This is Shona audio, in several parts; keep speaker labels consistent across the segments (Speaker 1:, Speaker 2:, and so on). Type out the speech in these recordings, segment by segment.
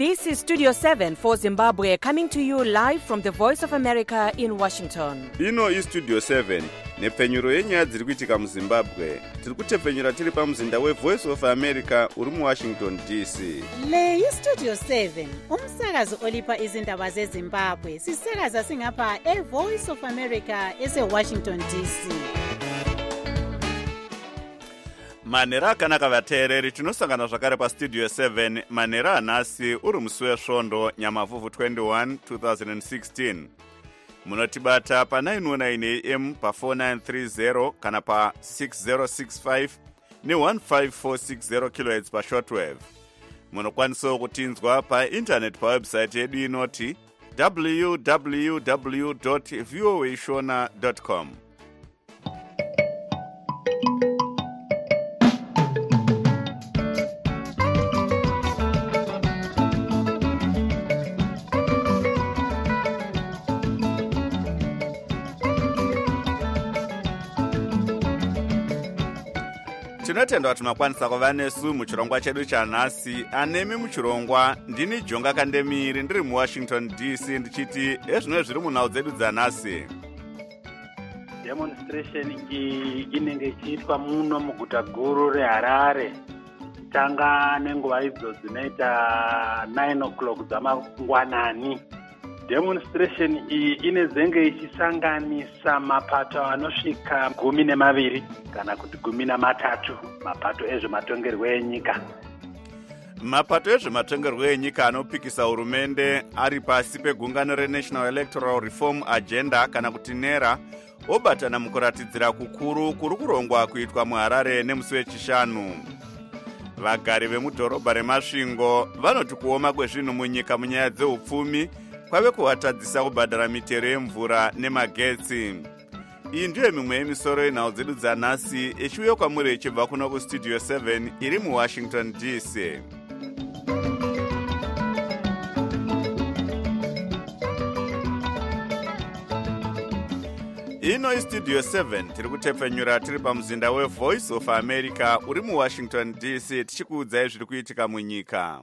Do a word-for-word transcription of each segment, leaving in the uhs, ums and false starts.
Speaker 1: This is Studio seven for Zimbabwe, coming to you live from the Voice of America in Washington.
Speaker 2: Ino is Studio seven, nepfenyuro yenyaya dziri kuitika muZimbabwe. Tiri kutepfenyura tiri pamuzinda weVoice of America uri muWashington D C.
Speaker 3: Le yi Studio seven, umsakazo olipa izindaba zeZimbabwe. Sisakaza singapha eVoice of America eseWashington D C.
Speaker 2: Manera akanaka vateereri, tinosangana zvakare paStudio seven manera anhasi uri musi wesvondo Nyamavhuvhu twenty-one twenty sixteen. Munotibata pa nine oh nine A M pa four nine three zero kana pa six zero six five ne one five four six zero kilohertz pa shortwave. Munokwanisawo kutinzwa pa internet pa website yedu inoti w w w dot voa shona dot com. Tinotenda kuti makwanisa kuva nesu muchirongwa chedu chanhasi. Anemi muchirongwa ndini Jonga Kandemiri ndiri muWashington D C ndichiti ezvino zviri munhau dzedu dzanhasi.
Speaker 4: Demonstration iyi inenge ichiitwa muno muguta guru reHarare. Tanga nenguva idzo dzinoita nine o'clock dzamangwanani. Demonstration iyi inezenge ichisanganisa mapato anosvika gumi nemaviri kana kuti gumi namatatu, mapato ezvematongerwo enyika.
Speaker 2: Mapato ezvematongerwo enyika anopikisa hurumende ari pasi pegungano reNational Electoral Reform Agenda kana kuti NERA obatana mukuratidzira kukuru kuri kurongwa kuitwa muHarare nemusi wechishanu. Vagari vemudhorobha reMasvingo vanoti kuoma kwezvinhu munyika munyaya dzeupfumi kwave kuvatadzisa kubhadhara mitero yemvura nemagetsi. Iyi ndiyo mimwe yemisoro yenhau dzedu dzanhasi echiuya kwamuri ichibva kuno kuStudio seven iri muWashington D C. Ino iStudio seven tiri kutepfenyura tiri pamuzinda weVoice of America uri muWashington D C tichikuudzai zviri kuitika munyika.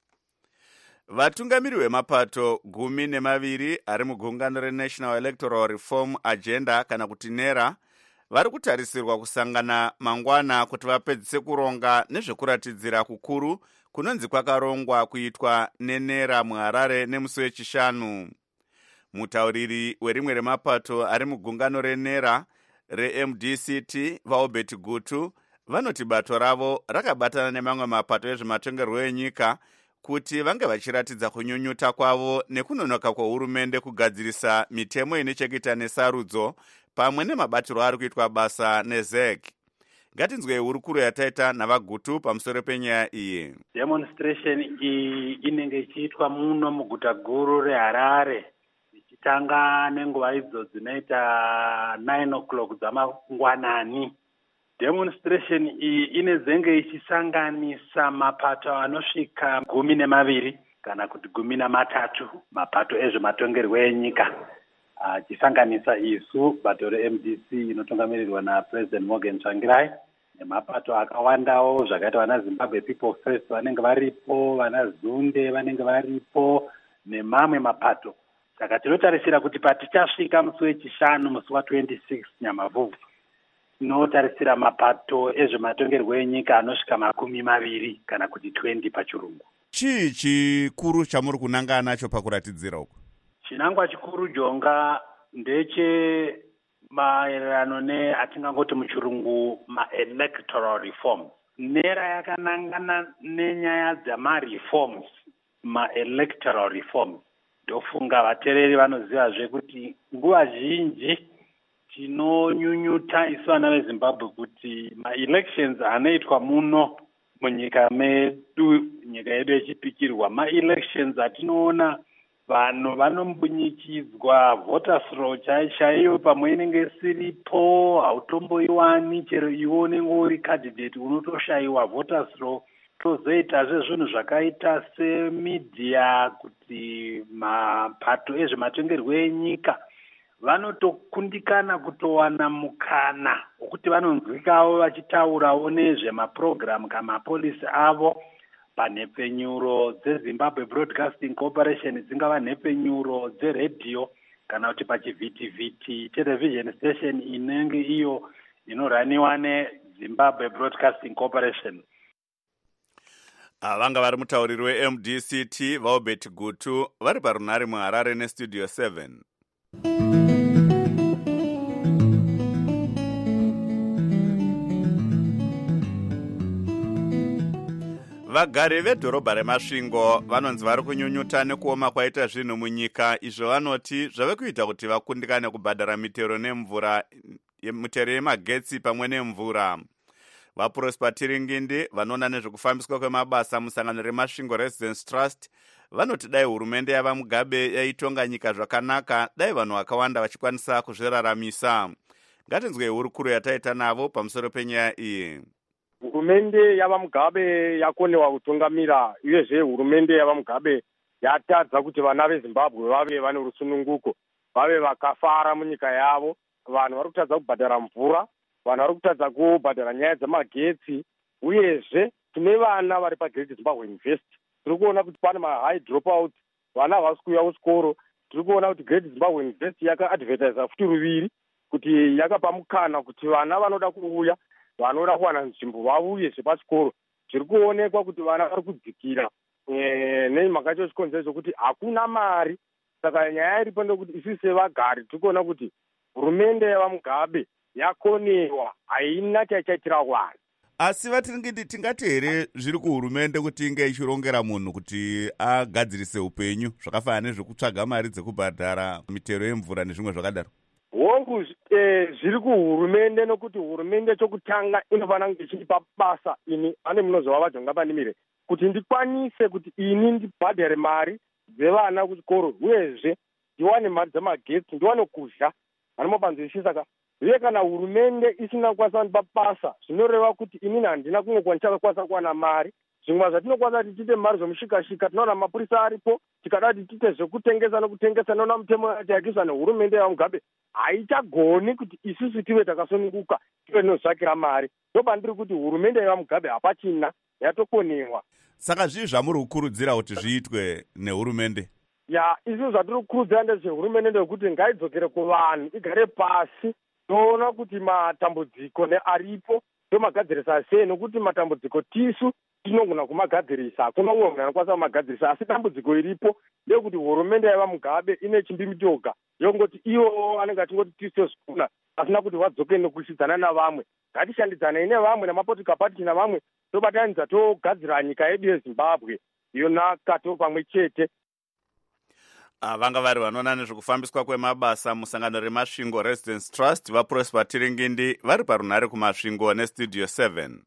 Speaker 2: Vatungamiri vemapato gumi nemaviri ari mugungano reNational Electoral Reform Agenda kana kuti NERA vari kutarisirwa kusangana mangwana kuti vapedzise kuronga nezvekuratidzira kukuru kunonzi kwakarongwa kuitwa neNERA muHarare nemusi wechishanu. Mutauriri werimwe remapato ari mugungano reNERA reM D C T vaObert Gutu vanoti bato ravo rakabatana nemamwe mapato ezvematongerwo enyika kuti vange vachiratidza kunyunyuta kwavo nekunonoka kwehurumende kugadzirisa mitemo ine chekuita nesarudzo pamwe nemabatiro ari kuitwa basa neZ E C. Ngatinzwei hurukuro yataita navaGutu pamusoro penyaya iyi.
Speaker 4: Demonstration iyi inenge ichiitwa muno muguta guru reHarare ichitanga nenguva idzo dzinoita nine o'clock dzamangwanani. Demonstration iyi inezenge ichisanganisa mapato anosvika gumi nemaviri kana kuti gumi namatatu, mapato ezvematongerwo enyika. Achisanganisa isu bato reM D C inotungamirirwa naPresident Morgan Tsvangirai nemapato akawandawo zvakaita vana Zimbabwe People First vanenge varipo, vana Zunde vanenge varipo nemamwe mapato. Saka tinotarisira kuti patichasvika musi wechishanu musi wa twenty-six Nyamavhuvhu tinotarisira mapato ezvematongerwo enyika anosvika makumi maviri kana kuti twenty pachirungu.
Speaker 2: Chii chikuru chamuri kunangana nacho pakuratidzira uku?
Speaker 4: Chinangwa chikuru Jonga ndeche maererano neatingangoti muchirungu ma-electoral reforms. NERA yakanangana nenyaya dzama-reforms, ma-electoral reforms. Ndofunga vateereri vanozivazve kuti nguva zhinji tinonyunyuta isu vana veZimbabwe kuti ma-elections anoitwa muno munyika medu, nyika yedu yechipikirwa, ma-elections atinoona vanhu vanombunyikidzwa, voters roll chaiyo pamwe inenge siripo, hautomboiwani, chero iwo unenge uri candidate unotoshayiwa voters roll. Tozoitazve zvinhu zvakaita semedia kuti mapato ezvematongerwo enyika vanotokundikana kutowana mukana wokuti vanonzwikawo vachitaurawo nezvemapurogiramu kamapolisi avo panhepfenyuro dzezimbabwe broadcasting corporation dzingava nhepfenyuro dzeredhiyo kana kuti pachivhitivhiti television station inenge iyo inoraniwa nezimbabwe broadcasting corporation.
Speaker 2: vanga vari mutauriri we-M D C T vaobert gutu vari parunhare muharare nestudio seven. vagari vedhorobha remasvingo vanonzi vari kunyunyuta nekuoma kwaita zvinhu munyika, izvo vanoti zvave kuita kuti vakundikane kubhadhara mitero nemvura mitero yemagetsi pamwe nemvura. vaprosper tiringindi vanoona nezvekufambiswa kwemabasa musangano remasvingo residence trust vanoti dai hurumende yava mugabe yaitonga nyika zvakanaka, dai vanhu vakawanda vachikwanisa kuzviraramisa. ngatinzwei hurukuro yataita navo pamusoro penyaya iyi.
Speaker 5: hurumende yava mugabe yakonewa kutungamira, uyezve hurumende yava mugabe yatadza kuti vana vezimbabwe vave vane rusununguko, vave vakafara munyika yavo. vanhu vari kutadza kubhadhara mvura, vanhu vari kutadza kubhadhara nyaya dzemagetsi, uyezve tine vana vari pagreat zimbabwe university. tiri kuona kuti pane mahigh dropout, vana havasi kuuya kuchikoro. tiri kuona kuti great zimbabwe university yakaadvertisa futi ruviri kuti yakapa mukana kuti vana vanoda kuuya, vanoda kuwana nzvimbo vauye zvepachikoro. zviri kuonekwa kuti vana vari kudzikira e, nemhaka yacho chikonzero chokuti hakuna mari. saka nyaya iripo ndekuti isi sevagari tiri kuona kuti hurumende yava mugabe yakonewa, haina chaichaitira vanhu.
Speaker 2: asi vatiringindi tingati here zviri kuhurumende kuti inge ichirongera munhu kuti agadzirise upenyu zvakafanana nezvekutsvaga mari dzekubhadhara mitero yemvura nezvimwe zvakadaro?
Speaker 5: hongu eh, zviri kuhurumende, nokuti hurumende chokutanga inofanira kunge ichipa basa ini ane munozova vajonga panimire kuti ndikwanise kuti ini ndibhadhare mari dzevana kuchikoro, uyezve ndiwane mari dzemagetsi, ndiwane kudya vanomapanzirishi. Saka uye kana hurumende isina kukwanisa kundipa basa, zvinoreva kuti inini handina kungokwana ndichakakwanisa kuwana mari. zvimwe zvatinokwanisa kuti tiite mari zvomushikashika, tinoona mapurisa aripo. tikada kuti tiite zvekutengesa nokutengesa, noona mutemo yati yakiswa nehurumende yava mugabe haichagoni kuti isusu tive takasununguka tive nozvakira mari. ndopandiri kuti hurumende yava mugabe hapachina, yatokonewa.
Speaker 2: saka zvii zvamuri kukurudzira kuti zviitwe nehurumende?
Speaker 5: ya izvi zvatiri kukurudzira ndezvehurumende ndekuti ngaidzokere kuvanhu, igare pasi toona kuti matambudziko nearipo tomagadzirisa sei, nokuti matambudziko tisu tinogona kumagadzirisa, hakuna umwe munhu anokwanisa kumagadzirisa. asi dambudziko iripo ndeyekuti hurumende yava mugabe ine chimbimitoga yongoti ivo anenge achingoti tisu zvikuna, asina kuti vadzoke nekushidzana navamwe. ngatishandidzanei nevamwe namapotika pati navamwe, tobatanidza togadzira nyika yedu yezimbabwe yonaka to pamwe chete.
Speaker 2: vanga vari vanoona nezvekufambiswa kwemabasa musangano remasvingo residence trust vaprosper tiringindi vari parunhare kumasvingo nestudio seven.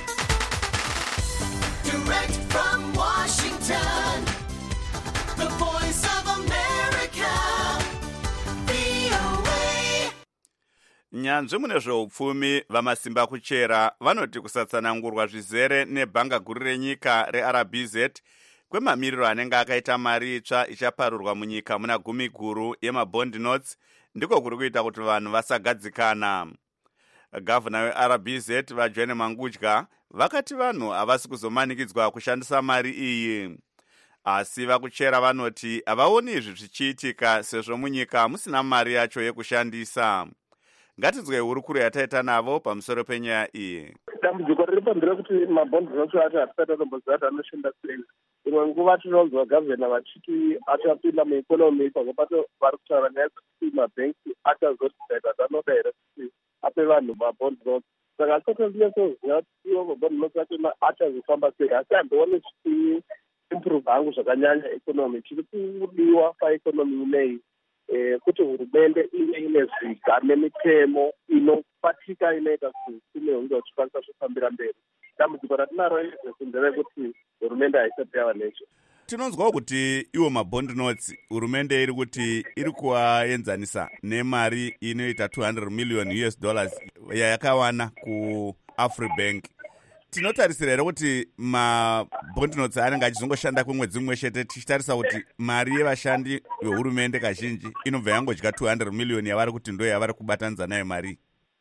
Speaker 6: Direct from Washington, the voice of America, V O A.
Speaker 2: nyanzvi mune zveupfumi vamasimba kuchera vanoti kusatsanangurwa zvizere nebhanga guru renyika reR B Z kwemamiriro anenge akaita mari itsva ichaparurwa munyika muna gumi guru yemabond notes ndiko kuri kuita kuti vanhu vasagadzikana. gavhuna weR B Z vaJohn Mangudya vakati vanhu havasi kuzomanikidzwa kushandisa mari iyi, asi vakuchera vanoti havaoni izvi zvichiitika sezvo munyika musina mari yacho yekushandisa. ngatinzwei hurukuro yataita navo pamusoro penyaya iyi.
Speaker 5: dambudziko riri pamberi kuti mabhondi nocho ati hatisati atomboziva kuti anoshanda sei. imwe nguva tinonzwa gavhena vachiti achapinda muikonomi, pamwe pacho vari kutaura nyaya dzekuti mabhengi achazotidzaita zvanoda here kuti ape vanhu mabhondi notes. saka asatozvinatsoziva kuti iwo mabhondi notes acho achazofamba sei, asi handioni chiti improve hangu zvakanyanya ikonomi. chiri kudiwa paikonomi inei kuti hurumende ive ine zviga nemitemo inopatika inoita kuti ine hunge uchikwanisa kufambira mberi. dambudziko ratinaro izvesi nderekuti hurumende haisati yava nezvo.
Speaker 2: tinonzwawo kuti iwo mabond notes hurumende iri kuti iri kuaenzanisa nemari inoita two hundred million U S dollars yayakawana kuAfribank. tinotarisira here kuti mabond notes anenge achizongoshanda kwemwedzi mumwe chete, tichitarisa kuti mari yevashandi vehurumende kazhinji inobva yangodya two hundred million yavari kuti ndo yavari kubatanidza nayo mari.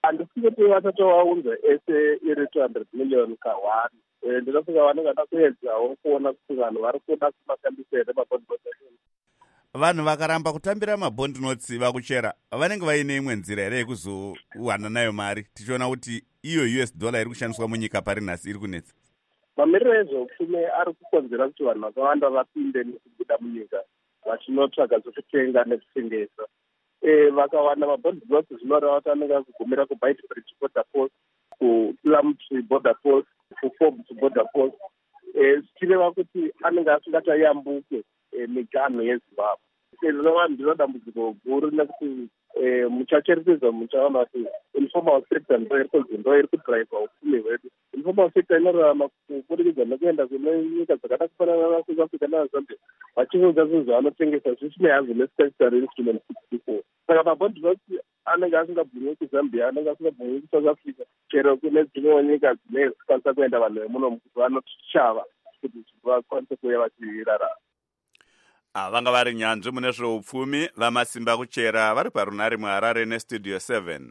Speaker 5: handisi kuti vatatovaunza ese iri two hundred million kawani. Ndinofunga vanenge vada kuedzawo kuona kuti vanhu vari kuda kumashandisa here mabond notes.
Speaker 2: Vanhu vakaramba kutambira mabond notes vakuchera vanenge vaine imwe nzira here yekuzowana nayo mari, tichiona kuti iyo U S dollar iri kushandiswa munyika pari nhasi iri kunetsa.
Speaker 5: Mamiriro ezveupfumi ari kukonzera kuti vanhu vakawanda vapinde nekubuda munyika vachinotsvaga zvekutenga nekutengesa. Vakawanda mabond notes zvinoreva kuti anenge akugumira kuBaitbridge border post, kuPlumtree border post, kuForbes border post, zvichireva kuti anenge asingatayambuke miganho yeZimbabwe. Rinova ndiro dambudziko guru nekuti muchacherechedza muchaona kuti informal sector ndo iri kudhiraivha upfumi hwedu. Informal sector inorarama kubudikidza nekuenda kune nyika dzakada kufanana naSouth Africa naZambia vachiunza zvinhu zvavanotengesa zvisinei hazvo nestatutory instrument sixty-four. Saka mabond notes anenge asingabvumiwi kuZambia, anenge asingabvumiwi kuSouth Africa, chero kune dzimwewo nyika dzine zvikwanisa kuenda vanhu vemuno kuti vanoshava kuti vakwanise kuuya vachirarama.
Speaker 2: Vanga vari nyanzvi mune zveupfumi vaMasimba Kuchera vari parunare muHarare nestudio seven.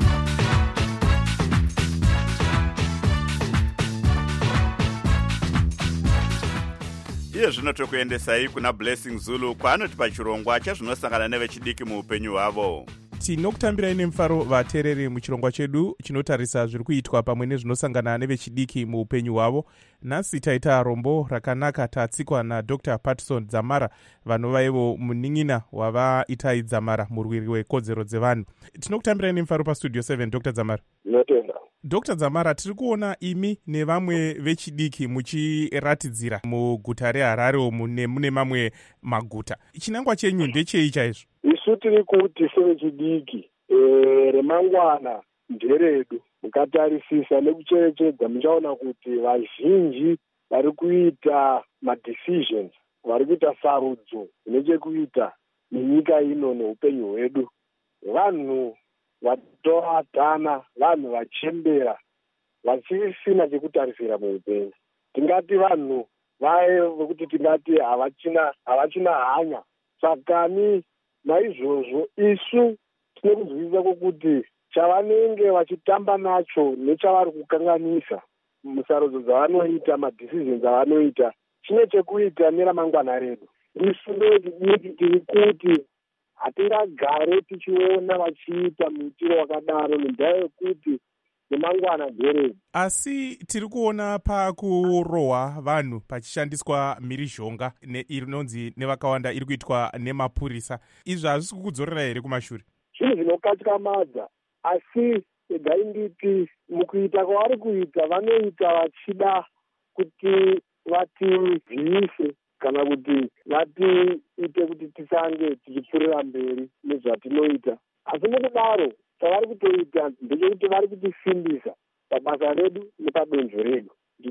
Speaker 2: Iye zvino tokuendesai kuna Blessing Zulu kwaanoti pachirongwa chazvinosangana nevechidiki muupenyu hwavo.
Speaker 7: Tinokutambirai nemufaro vateereri muchirongwa chedu chinotarisa zviri kuitwa pamwe nezvinosangana nevechidiki muupenyu hwavo. Nhasi taita rombo rakanaka tatsikwa naDr Patson Dzamara vanova ivo munin'ina wavaitai Dzamara murwiri wekodzero dzevanhu. Tinokutambirai nemufaro pastudio seven Dr Dzamara.
Speaker 5: Notenda.
Speaker 7: Dr Dzamara, tiri kuona imi nevamwe vechidiki muchiratidzira muguta reHarare umu nemune mamwe maguta. Chinangwa chenyu ndechei chaizvo?
Speaker 5: Isu tiri kuti sevechidiki remangwana nderedu. Mukatarisisa nekucherechedza muchaona kuti vazhinji vari kuita madecisions, vari kuita sarudzo nechekuita nenyika ino neupenyu hwedu. Vanhu vatovatana, vanhu vachembera, vachisina chekutarisira muupenyu. Tingati vanhu vaye vekuti tingati havachina havachina hanya. Sakani naizvozvo isu tine kuzwisisa kwokuti chavanenge vachitamba nacho nechavari kukanganisa musarudzo dzavanoita, madecisions avanoita, chine chekuita neramangwana redu. Isu ndovechidiki tiri kuti hatingagare tichiona vachiita muitiro wakadaro nendaa yekuti nemangwana nderedu.
Speaker 7: Asi tiri kuona pakurohwa vanhu pachishandiswa mhirizhonga inonzi nevakawanda iri kuitwa nemapurisa. Izvi hazvisi kukudzorera here kumashure?
Speaker 5: Zvinhu zvinokatyamadza, asi regai nditi mukuita kwavari kuita vanoita vachida kuti vativhiyise kana kuti vatiite kuti tisange tichipfuurira mberi nezvatinoita. Asi mukudaro chavari kutoita ndechekuti vari kutisimbisa pabasa redu nepadonzvo redu.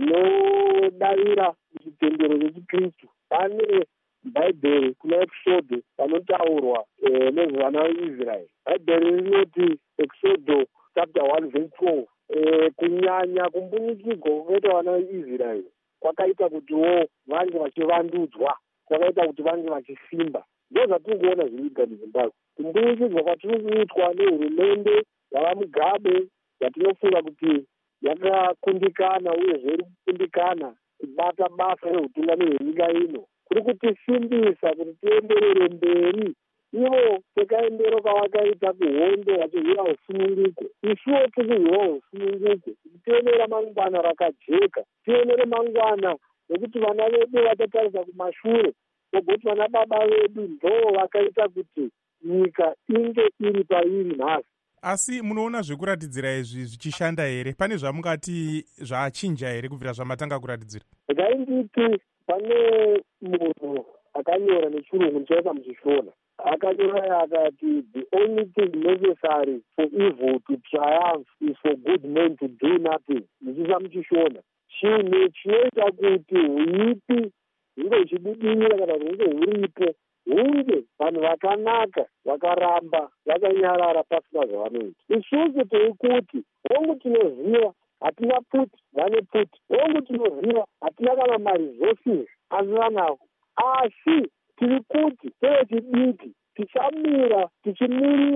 Speaker 5: Ndinodavira chitendero chechikristu pane bhaibheri kuna episodho panotaurwa nezvevana veIsraeri. Bhaibheri rinoti Exodus chapter one verse twelve, kunyanya kumbunyikidzwa kwakaita vana veIsraeri kwakaita kutiwo vange vachivandudzwa, kwakaita kuti vange vachisimba. Ndo zvatiri kuona zviri kuitika muZimbabwe. Kumbunyikidzwa kwatiri kuitwa nehurumende yavaMugabe yatinofunga kuti yakakundikana uyezve iri kukundikana kubata basa reutungamiri hwenyika ino kuri kutisimbisa kuti tienderere mberi. Ivo sekaendero kavakaita kuhondo vachihwira usununguko, isuwo tirihwira usununguko kuti tione ramangwana rakajeka, tione ramangwana nekuti vana vedu vachatarisa kumashure vogoti vana baba vedu ndo vakaita kuti nyika inge iri pairi nhasi.
Speaker 7: Asi munoona zvekuratidzira izvi zvichishanda here? Pane zvamungati zvachinja here kubvira zvamatanga kuratidzira?
Speaker 5: Regai nditi pane munhu akanyora nechirungu ndichaisa muchishona. Akanyora akati the only thing necessary for evil to triumph is for good men to do nothing. Ndichisa muchishona. Chinhu chinoita kuti huipi hunge huchibudirira kana hunge huripo hunge vanhu vakanaka vakaramba vakanyarara pasina zvavanoita. Isusu tiri kuti hongu tinoziva hatina puti, vane puti. Hongu tinoziva hatina kana maresources asi vanavo. Asi tiri kuti sevechidiki tichamira tichimirira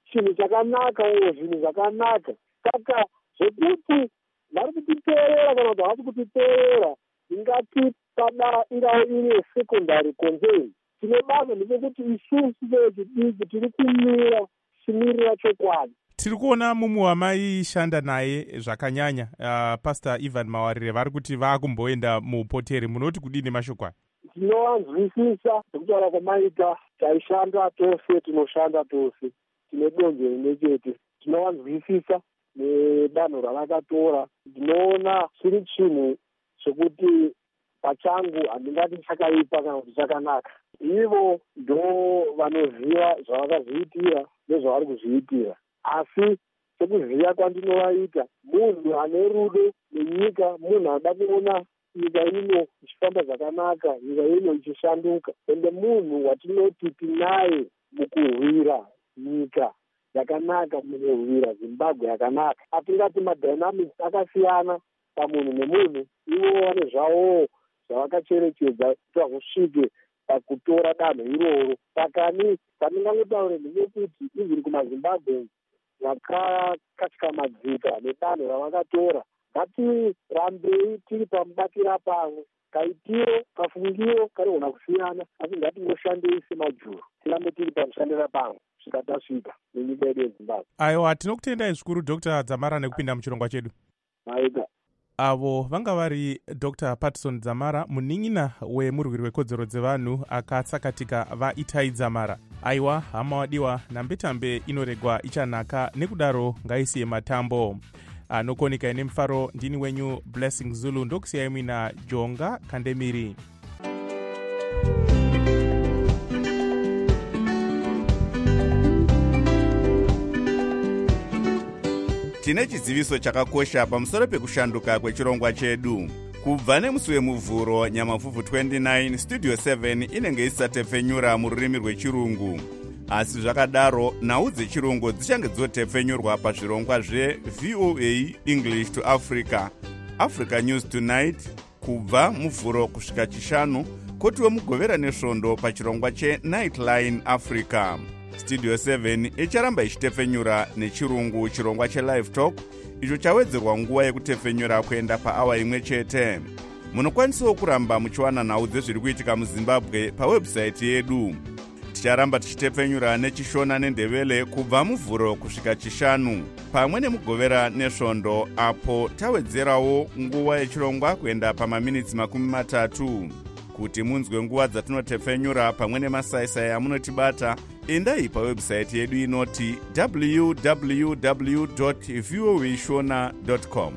Speaker 5: chinhu chakanakawo, zvinhu zvakanaka. Saka zvekuti vari kutiteerera kana kuti havasi kutiteerera, ingati pada ingava iri yesecondary concern, tine basa ndepekuti isusu vechidiki tiri kumira chimirira chokwadi.
Speaker 7: Tiri kuona mumwe wamaishanda naye zvakanyanya, uh, Pastor Ivan Mawarire, vari kuti vaakumboenda muupoteri. Munoti kudini mashoko aya?
Speaker 5: Tinowanzwisisa sekutaura kwamaita, taishanda tose, tinoshanda tose, tine donzvo rimwe chete. Tinowanzwisisa nedanho ravakatora. Ndinoona chiri chinhu chekuti pachangu handingati chakaipa kana kuti chakanaka. Ivo ndo vanoziva zvavakazviitira nezvavari kuzviitira. Asi sekuziva kwandinovaita, munhu ane rudo nenyika, munhu anoda kuona nyika ino ichifamba zvakanaka, nyika ino ichishanduka, ende munhu watinoti tinaye mukurwira nyika yakanaka, mukurwira Zimbabwe yakanaka. Atingati madynamics akasiyana pamunhu nemunhu, ivo vane zvavo zvavakacherechedza kuti vazosvike pakutora danho iroro. Saka ni pandingangotaure ndechekuti izviri kumazimbabwe vakakatyamadzika nedanho ravakatora, ngatirambei tiri pamubatira pamwe. Kaitiro kafungiro kanogona kusiyana, asi ngatingoshandei semajuru, tirambe tiri pamushandira pamwe kusvika tasvika nenyika yedu yezimbabwe.
Speaker 7: Aiwa, tinokutendai zvikuru Doctor Dzamara nekupinda muchirongwa chedu.
Speaker 5: Aita
Speaker 7: avo vanga vari Doctor Patson Dzamara, munin'ina wemurwiri wekodzero dzevanhu akatsakatika vaItai Dzamara. Aiwa, hama wadiwa, nambetambe inoregwa ichanaka, nekudaro ngaisiye matambo. Anokonika ine mufaro, ndini wenyu Blessing Zulu, ndokusiyai mwina Jonga Kandemiri.
Speaker 2: Tine chiziviso chakakosha pamusoro pekushanduka kwechirongwa chedu. Kubva nemusi wemuvhuro nyamavhuvhu twenty-nine, Studio seven inenge isatepfenyura mururimi rwechirungu. Asi zvakadaro, nhau dzechirungu dzichange dzotepfenyurwa pazvirongwa zve-V O A English to Africa, Africa News Tonight, kubva muvhuro kusvika chishanu, kotiwe mugovera nesvondo pachirongwa che-Nightline Africa. Studio seven icharamba ichitepfenyura nechirungu chirongwa che-Live Talk, icho chawedzerwa nguva yekutepfenyura kuenda paawa imwe chete. Munokwanisawo kuramba muchiwana nhau dzezviri kuitika muZimbabwe pawebsite yedu. Ticharamba tichitepfenyura nechishona nendevele kubva muvhuro kusvika chishanu, pamwe nemugovera nesvondo, apo tawedzerawo nguva yechirongwa kuenda pamaminitsi makumi matatu. Kuti munzwe nguva dzatinotepfenyura pamwe nemasaisai amunotibata, endai pawebsite yedu inoti w w w dot voa shona dot com.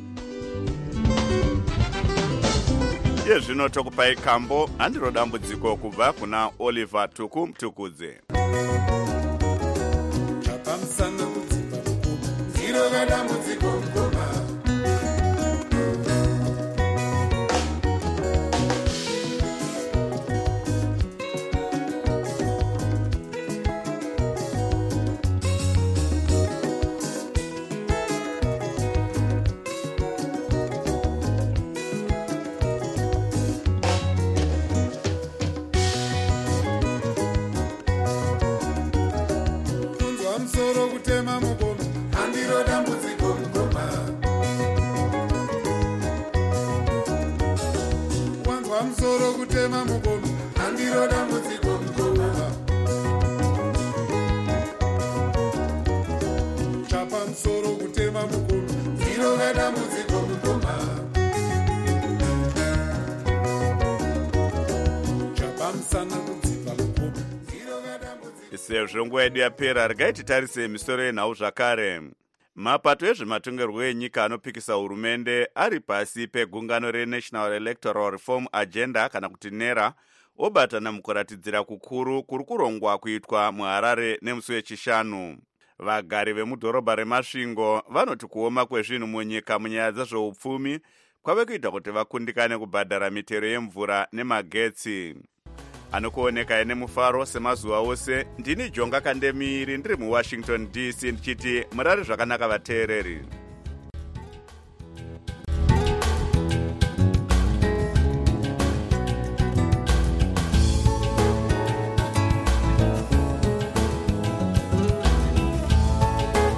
Speaker 2: Yezvino tokupai kambo, handiro dambudziko kubva kuna Oliver Tuku Mtukudze.
Speaker 8: Chapamsana kudzipa mukoma, ziro kadambudziko mukoma. Msoro kutema mukono, andiro dambudziko mukoma. Chapa msoro kutema mukono, ndiro dambudziko mukoma. Chapa msana kudzipa mukono, ndiro dambudziko.
Speaker 2: Sezvo nguva yedu yapera, regai titarise misoro yenhau zvakare. Mapato ezvematongerwo enyika anopikisa hurumende ari pasi pegungano reNational Electoral Reform Agenda kana kuti NERA obatana mukuratidzira kukuru kuri kurongwa kuitwa muHarare nemusi wechishanu. Vagari vemudhorobha reMasvingo vanoti kuoma kwezvinhu munyika munyaya dzezveupfumi kwave kuita kuti vakundikane kubhadhara mitero yemvura nemagetsi. Anokuoneka ine mufaro semazuva ose, ndini Jonga Kandemiri ndiri muWashington D C ndichiti murari zvakanaka vateereri.